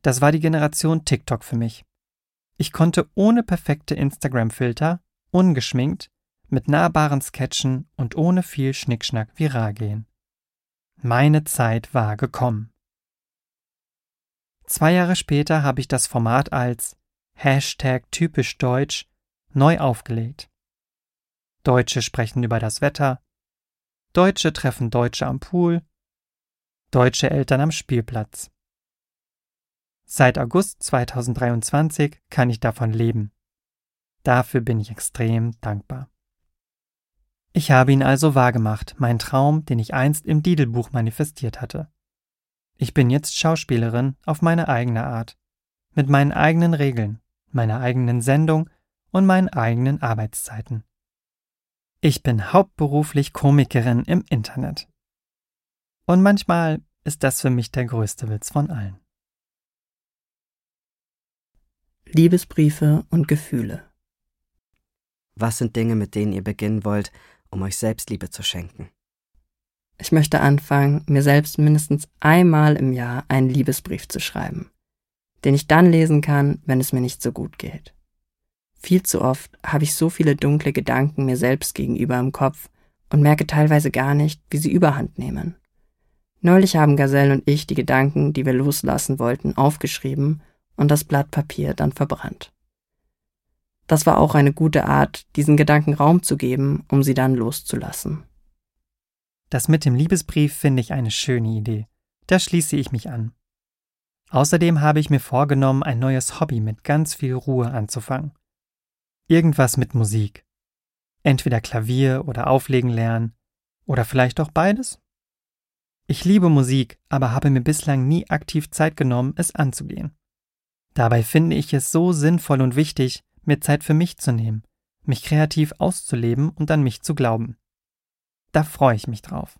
Das war die Generation TikTok für mich. Ich konnte ohne perfekte Instagram-Filter, ungeschminkt, mit nahbaren Sketchen und ohne viel Schnickschnack viral gehen. Meine Zeit war gekommen. 2 Jahre später habe ich das Format als #typisch deutsch neu aufgelegt. Deutsche sprechen über das Wetter, Deutsche treffen Deutsche am Pool, deutsche Eltern am Spielplatz. Seit August 2023 kann ich davon leben. Dafür bin ich extrem dankbar. Ich habe ihn also wahrgemacht, meinen Traum, den ich einst im Didelbuch manifestiert hatte. Ich bin jetzt Schauspielerin auf meine eigene Art, mit meinen eigenen Regeln, meiner eigenen Sendung und meinen eigenen Arbeitszeiten. Ich bin hauptberuflich Komikerin im Internet. Und manchmal ist das für mich der größte Witz von allen. Liebesbriefe und Gefühle. Was sind Dinge, mit denen ihr beginnen wollt, um euch Selbstliebe zu schenken? Ich möchte anfangen, mir selbst mindestens einmal im Jahr einen Liebesbrief zu schreiben, den ich dann lesen kann, wenn es mir nicht so gut geht. Viel zu oft habe ich so viele dunkle Gedanken mir selbst gegenüber im Kopf und merke teilweise gar nicht, wie sie Überhand nehmen. Neulich haben Gazelle und ich die Gedanken, die wir loslassen wollten, aufgeschrieben und das Blatt Papier dann verbrannt. Das war auch eine gute Art, diesen Gedanken Raum zu geben, um sie dann loszulassen. Das mit dem Liebesbrief finde ich eine schöne Idee. Da schließe ich mich an. Außerdem habe ich mir vorgenommen, ein neues Hobby mit ganz viel Ruhe anzufangen. Irgendwas mit Musik. Entweder Klavier oder Auflegen lernen oder vielleicht auch beides. Ich liebe Musik, aber habe mir bislang nie aktiv Zeit genommen, es anzugehen. Dabei finde ich es so sinnvoll und wichtig, mir Zeit für mich zu nehmen, mich kreativ auszuleben und an mich zu glauben. Da freue ich mich drauf.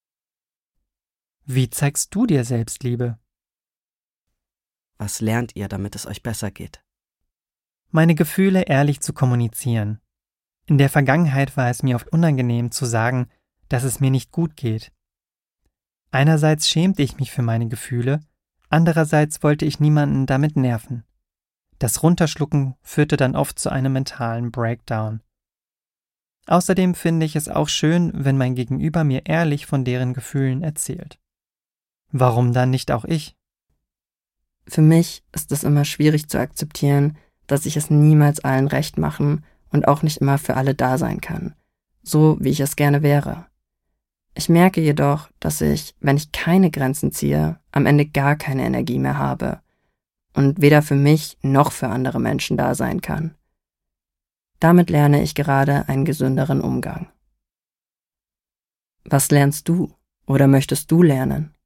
Wie zeigst du dir Selbstliebe? Was lernt ihr, damit es euch besser geht? Meine Gefühle ehrlich zu kommunizieren. In der Vergangenheit war es mir oft unangenehm zu sagen, dass es mir nicht gut geht. Einerseits schämte ich mich für meine Gefühle, andererseits wollte ich niemanden damit nerven. Das Runterschlucken führte dann oft zu einem mentalen Breakdown. Außerdem finde ich es auch schön, wenn mein Gegenüber mir ehrlich von deren Gefühlen erzählt. Warum dann nicht auch ich? Für mich ist es immer schwierig zu akzeptieren, dass ich es niemals allen recht machen und auch nicht immer für alle da sein kann, so wie ich es gerne wäre. Ich merke jedoch, dass ich, wenn ich keine Grenzen ziehe, am Ende gar keine Energie mehr habe und weder für mich noch für andere Menschen da sein kann. Damit lerne ich gerade einen gesünderen Umgang. Was lernst du oder möchtest du lernen?